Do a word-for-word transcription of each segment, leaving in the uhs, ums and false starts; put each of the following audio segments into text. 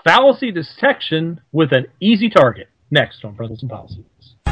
Fallacy detection with an easy target. Next on Principles and Policies.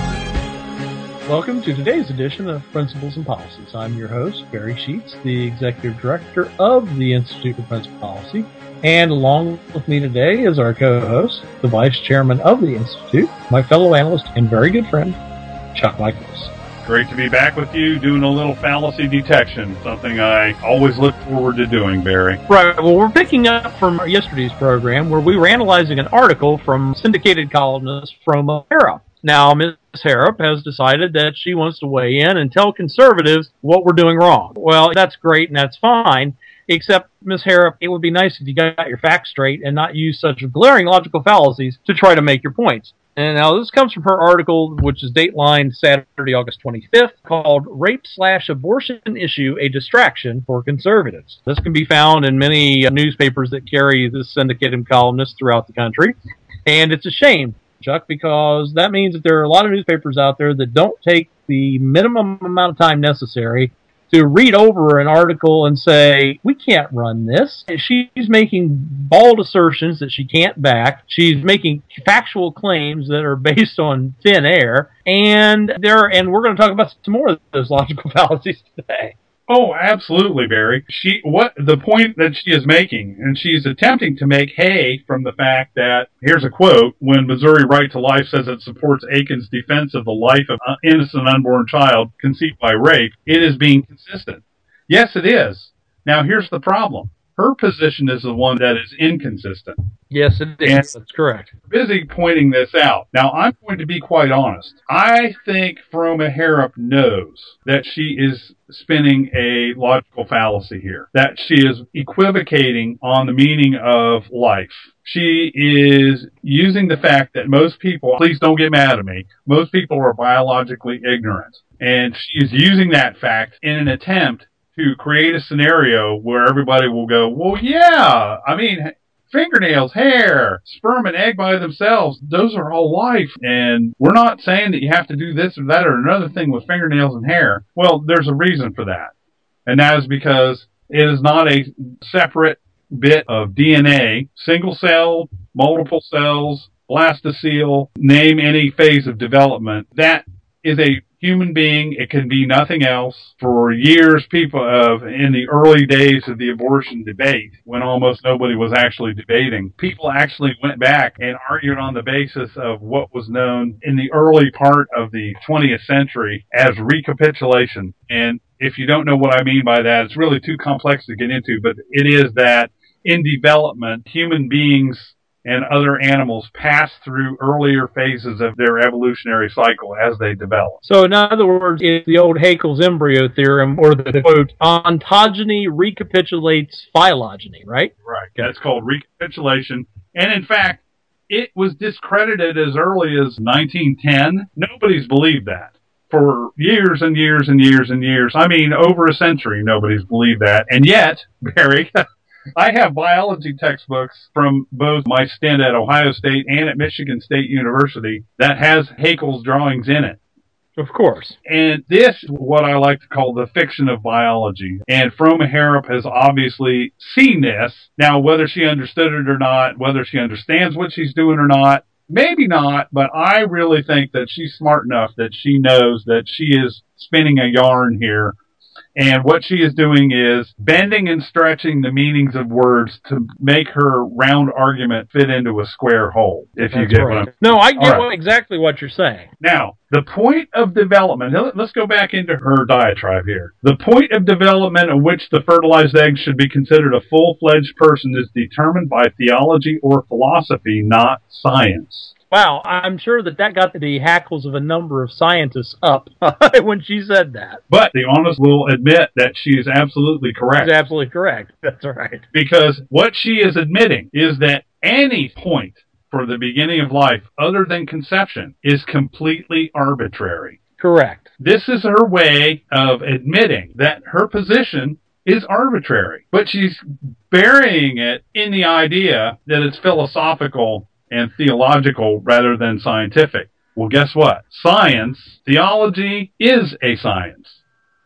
Welcome to today's edition of Principles and Policies. I'm your host, Barry Sheets, the Executive Director of the Institute for Principles and Policy. And along with me today is our co-host, the Vice Chairman of the Institute, my fellow analyst and very good friend, Chuck Michaels. Great to be back with you, doing a little fallacy detection, something I always look forward to doing, Barry. Right. Well, we're picking up from yesterday's program where we were analyzing an article from syndicated columnist Froma Harrop. Now, Miz Harrop has decided that she wants to weigh in and tell conservatives what we're doing wrong. Well, that's great and that's fine, except, Miz Harrop, it would be nice if you got your facts straight and not use such glaring logical fallacies to try to make your points. And now this comes from her article, which is dateline Saturday, August twenty-fifth, called Rape Slash Abortion Issue, a Distraction for Conservatives. This can be found in many uh, newspapers that carry this syndicated columnist throughout the country. And it's a shame, Chuck, because that means that there are a lot of newspapers out there that don't take the minimum amount of time necessary to read over an article and say, we can't run this. She's making bald assertions that she can't back. She's making factual claims that are based on thin air. And there, and we're going to talk about some more of those logical fallacies today. Oh, absolutely, Barry. She, what the point that she is making, and she's attempting to make hay from the fact that, here's a quote, when Missouri Right to Life says it supports Aiken's defense of the life of an innocent unborn child conceived by rape, it is being consistent. Yes, it is. Now, here's the problem. Her position is the one that is inconsistent. Yes, it is. And that's correct. Busy pointing this out. Now, I'm going to be quite honest. I think Froma Harrop knows that she is spinning a logical fallacy here, that she is equivocating on the meaning of life. She is using the fact that most people, please don't get mad at me, most people are biologically ignorant. And she is using that fact in an attempt to create a scenario where everybody will go, well, yeah, I mean, fingernails, hair, sperm and egg by themselves, those are all life. And we're not saying that you have to do this or that or another thing with fingernails and hair. Well, there's a reason for that. And that is because it is not a separate bit of D N A, single cell, multiple cells, blastocele, name any phase of development. That is a human being. It can be nothing else. For years, people of in the early days of the abortion debate, when almost nobody was actually debating, people actually went back and argued on the basis of what was known in the early part of the twentieth century as recapitulation. And if you don't know what I mean by that, it's really too complex to get into, but it is that in development, human beings and other animals pass through earlier phases of their evolutionary cycle as they develop. So, in other words, it's the old Haeckel's embryo theorem, or the, quote, ontogeny recapitulates phylogeny, right? Right. That's called recapitulation. And in fact, it was discredited as early as nineteen ten. Nobody's believed that. For years and years and years and years, I mean, over a century, nobody's believed that. And yet, Barry, I have biology textbooks from both my stint at Ohio State and at Michigan State University that has Haeckel's drawings in it. Of course. And this is what I like to call the fiction of biology. And Froma Harrop has obviously seen this. Now, whether she understood it or not, whether she understands what she's doing or not, maybe not, but I really think that she's smart enough that she knows that she is spinning a yarn here. And what she is doing is bending and stretching the meanings of words to make her round argument fit into a square hole, if you That's get right. what I'm No, I get right. what, exactly what you're saying. Now, the point of development, let's go back into her diatribe here. The point of development at which the fertilized egg should be considered a full-fledged person is determined by theology or philosophy, not science. Wow, I'm sure that that got the hackles of a number of scientists up when she said that. But the honest will admit that she is absolutely correct. She's absolutely correct. That's right. Because what she is admitting is that any point for the beginning of life other than conception is completely arbitrary. Correct. This is her way of admitting that her position is arbitrary. But she's burying it in the idea that it's philosophical and theological rather than scientific. Well, guess what? Science, theology is a science.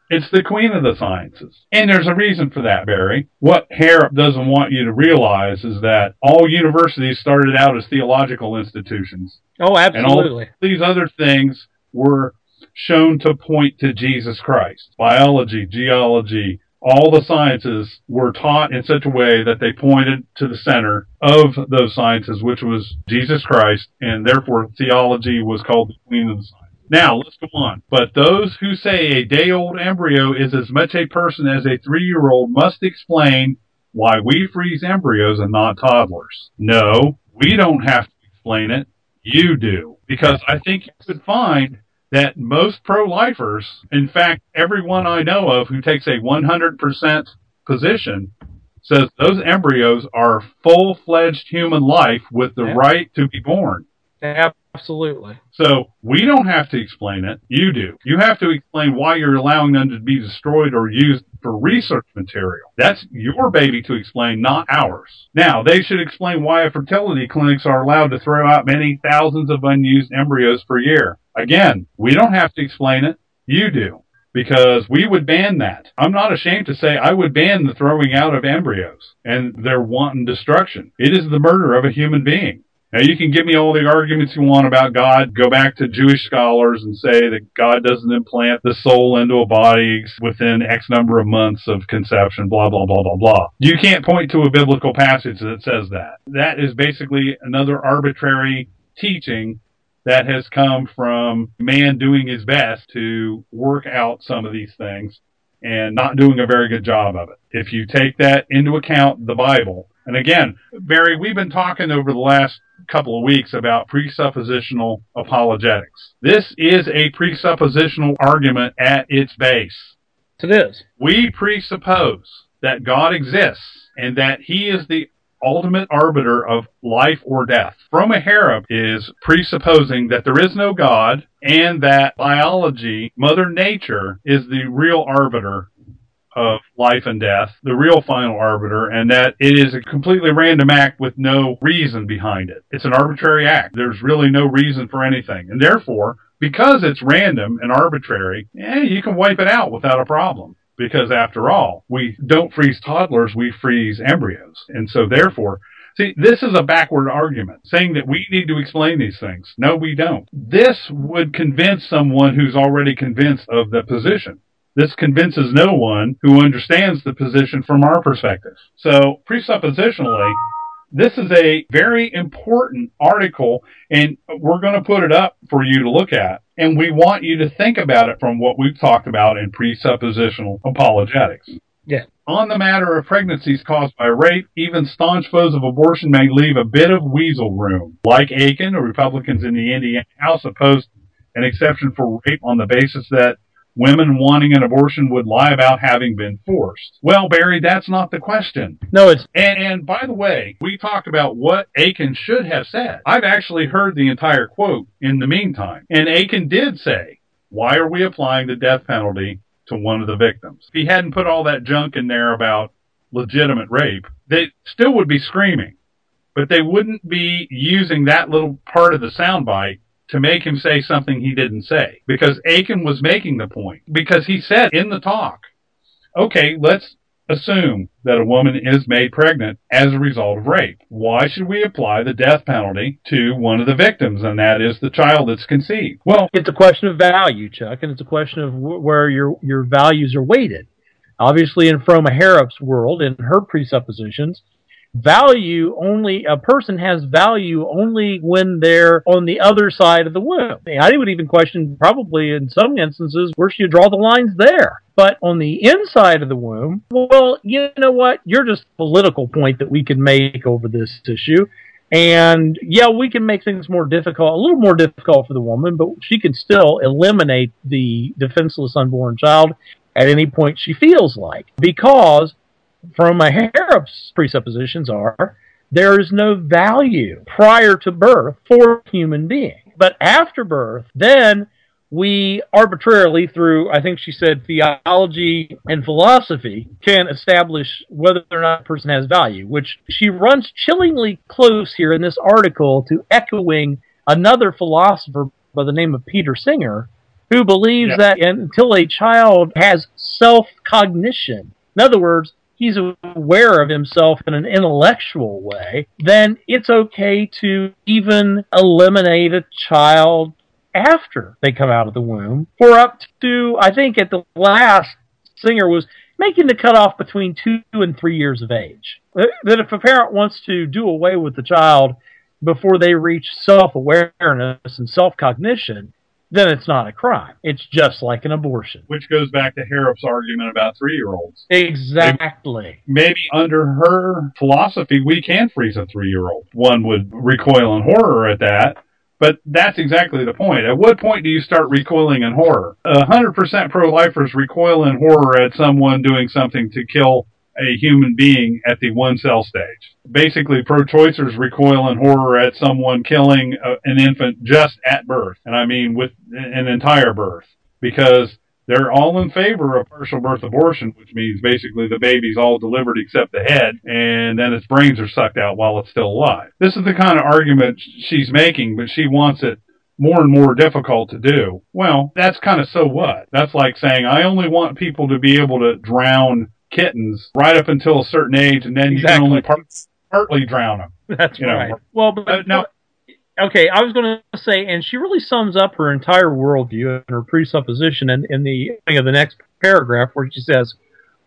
It's the queen of the sciences. And there's a reason for that, Barry. What Harrop doesn't want you to realize is that all universities started out as theological institutions. Oh, absolutely. And all these other things were shown to point to Jesus Christ. Biology, geology, all the sciences were taught in such a way that they pointed to the center of those sciences, which was Jesus Christ, and therefore theology was called the queen of the sciences. Now, let's go on. But those who say a day-old embryo is as much a person as a three-year-old must explain why we freeze embryos and not toddlers. No, we don't have to explain it. You do. Because I think you could find that most pro-lifers, in fact, everyone I know of who takes a one hundred percent position, says those embryos are full-fledged human life with the yeah. right to be born. Absolutely. So we don't have to explain it. You do. You have to explain why you're allowing them to be destroyed or used for research material. That's your baby to explain, not ours. Now, they should explain why fertility clinics are allowed to throw out many thousands of unused embryos per year. Again, we don't have to explain it. You do. Because we would ban that. I'm not ashamed to say I would ban the throwing out of embryos and their wanton destruction. It is the murder of a human being. Now, you can give me all the arguments you want about God. Go back to Jewish scholars and say that God doesn't implant the soul into a body within X number of months of conception, blah, blah, blah, blah, blah. You can't point to a biblical passage that says that. That is basically another arbitrary teaching that has come from man doing his best to work out some of these things and not doing a very good job of it. If you take that into account, the Bible, and again, Barry, we've been talking over the last couple of weeks about presuppositional apologetics. This is a presuppositional argument at its base. It is. We presuppose that God exists and that he is the ultimate arbiter of life or death. Froma Harrop is presupposing that there is no God and that biology, Mother Nature, is the real arbiter of life and death, the real final arbiter, and that it is a completely random act with no reason behind it. It's an arbitrary act. There's really no reason for anything. And therefore, because it's random and arbitrary, eh, you can wipe it out without a problem. Because after all, we don't freeze toddlers, we freeze embryos. And so therefore, see, this is a backward argument, saying that we need to explain these things. No, we don't. This would convince someone who's already convinced of the position. This convinces no one who understands the position from our perspective. So, presuppositionally, this is a very important article, and we're going to put it up for you to look at. And we want you to think about it from what we've talked about in presuppositional apologetics. Yeah. On the matter of pregnancies caused by rape, even staunch foes of abortion may leave a bit of weasel room. Like Aiken, the Republicans in the Indiana House opposed an exception for rape on the basis that women wanting an abortion would lie about having been forced. Well, Barry, that's not the question. No, it's... And, and by the way, we talked about what Aiken should have said. I've actually heard the entire quote in the meantime. And Aiken did say, why are we applying the death penalty to one of the victims? If he hadn't put all that junk in there about legitimate rape, they still would be screaming. But they wouldn't be using that little part of the soundbite to make him say something he didn't say. Because Aiken was making the point. Because he said in the talk, okay, let's assume that a woman is made pregnant as a result of rape. Why should we apply the death penalty to one of the victims, and that is the child that's conceived? Well, it's a question of value, Chuck, and it's a question of wh- where your your values are weighted. Obviously, in Froma Harrop's world, in her presuppositions, value only, a person has value only when they're on the other side of the womb. I would even question, probably in some instances, where should you draw the lines there? But on the inside of the womb, well, you know what? You're just a political point that we can make over this issue. And yeah, we can make things more difficult, a little more difficult for the woman, but she can still eliminate the defenseless unborn child at any point she feels like. Because Froma Harrop's presuppositions are there is no value prior to birth for a human being. But after birth, then we arbitrarily, through, I think she said, theology and philosophy, can establish whether or not a person has value, which she runs chillingly close here in this article to echoing another philosopher by the name of Peter Singer, who believes Yeah. that until a child has self-cognition, in other words, he's aware of himself in an intellectual way, then it's okay to even eliminate a child after they come out of the womb for up to, I think at the last, Singer was making the cutoff between two and three years of age. That if a parent wants to do away with the child before they reach self-awareness and self-cognition, then it's not a crime. It's just like an abortion. Which goes back to Harrop's argument about three-year-olds. Exactly. Maybe under her philosophy, we can freeze a three-year-old. One would recoil in horror at that, but that's exactly the point. At what point do you start recoiling in horror? one hundred percent pro-lifers recoil in horror at someone doing something to kill a human being at the one-cell stage. Basically, pro-choicers recoil in horror at someone killing a, an infant just at birth, and I mean with an entire birth, because they're all in favor of partial birth abortion, which means basically the baby's all delivered except the head, and then its brains are sucked out while it's still alive. This is the kind of argument she's making, but she wants it more and more difficult to do. Well, that's kind of so what? That's like saying, I only want people to be able to drown kittens right up until a certain age, and then you Exactly. can only part, partly drown them. That's you know. right. Well, but Uh, now, okay, I was going to say, and she really sums up her entire worldview and her presupposition in, in the beginning of the next paragraph, where she says,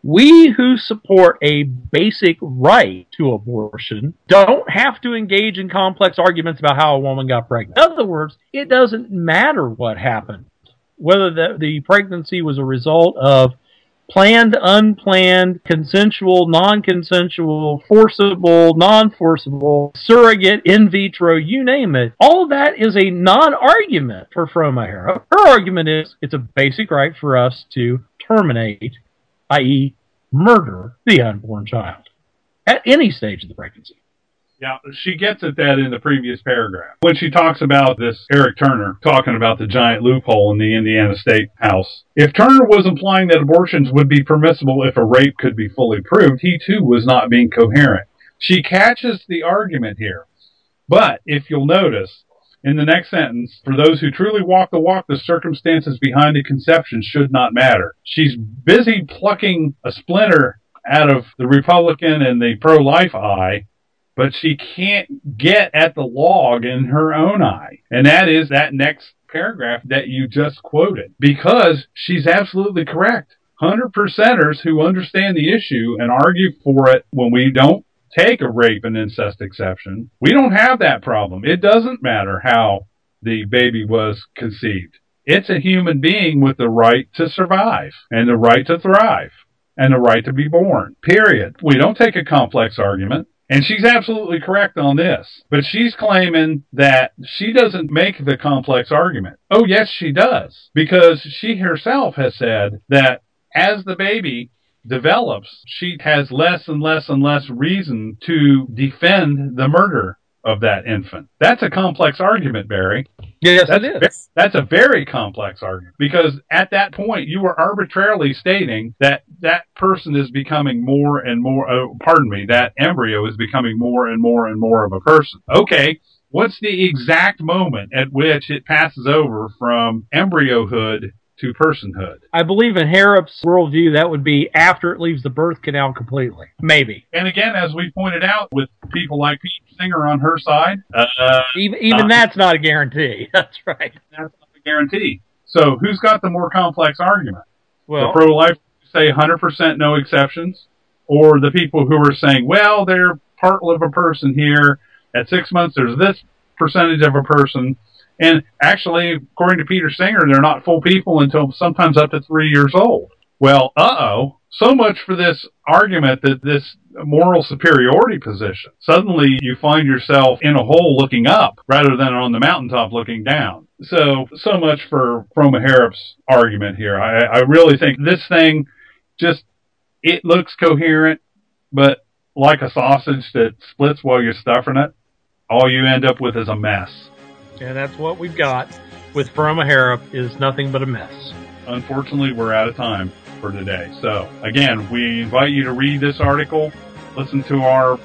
we who support a basic right to abortion don't have to engage in complex arguments about how a woman got pregnant. In other words, it doesn't matter what happened, whether the, the pregnancy was a result of planned, unplanned, consensual, non-consensual, forcible, non-forcible, surrogate, in vitro, you name it. All of that is a non-argument for Froma Harrop. Her argument is it's a basic right for us to terminate, that is murder, the unborn child at any stage of the pregnancy. yeah, she gets at that in the previous paragraph. When she talks about this, Eric Turner, talking about the giant loophole in the Indiana State House. If Turner was implying that abortions would be permissible if a rape could be fully proved, he too was not being coherent. She catches the argument here. But, if you'll notice, in the next sentence, for those who truly walk the walk, the circumstances behind the conception should not matter. She's busy plucking a splinter out of the Republican and the pro-life eye, but she can't get at the log in her own eye. And that is that next paragraph that you just quoted. Because she's absolutely correct. one hundred percenters who understand the issue and argue for it when we don't take a rape and incest exception, we don't have that problem. It doesn't matter how the baby was conceived. It's a human being with the right to survive and the right to thrive and the right to be born. Period. We don't take a complex argument. And she's absolutely correct on this. But she's claiming that she doesn't make the complex argument. Oh, yes, she does. Because she herself has said that as the baby develops, she has less and less and less reason to defend the murder of that infant. That's a complex argument, Barry. Yes, that's, it is. That's a very complex argument, because at that point you are arbitrarily stating that that person is becoming more and more, uh, pardon me, that embryo is becoming more and more and more of a person. Okay, what's the exact moment at which it passes over from embryohood to personhood? I believe in Harrop's worldview, that would be after it leaves the birth canal completely. Maybe. And again, as we pointed out, with people like Pete Singer on her side, uh, even even not, that's not a guarantee. That's right. That's not a guarantee. So who's got the more complex argument? Well, the pro-life say one hundred percent no exceptions, or the people who are saying, well, they're part of a person here. At six months, there's this percentage of a person. And actually, according to Peter Singer, they're not full people until sometimes up to three years old. Well, uh-oh. So much for this argument that this moral superiority position. Suddenly, you find yourself in a hole looking up rather than on the mountaintop looking down. So, so much for Froma Harrop's argument here. I, I really think this thing just, it looks coherent, but like a sausage that splits while you're stuffing it, all you end up with is a mess. And that's what we've got with Froma Harrop, is nothing but a mess. Unfortunately, we're out of time for today. So, again, we invite you to read this article, listen to our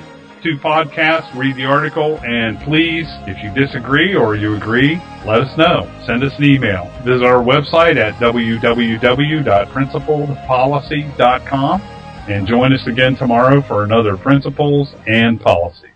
to podcast, read the article, and please, if you disagree or you agree, let us know. Send us an email. Visit our website at w w w dot principled policy dot com and join us again tomorrow for another Principles and Policy.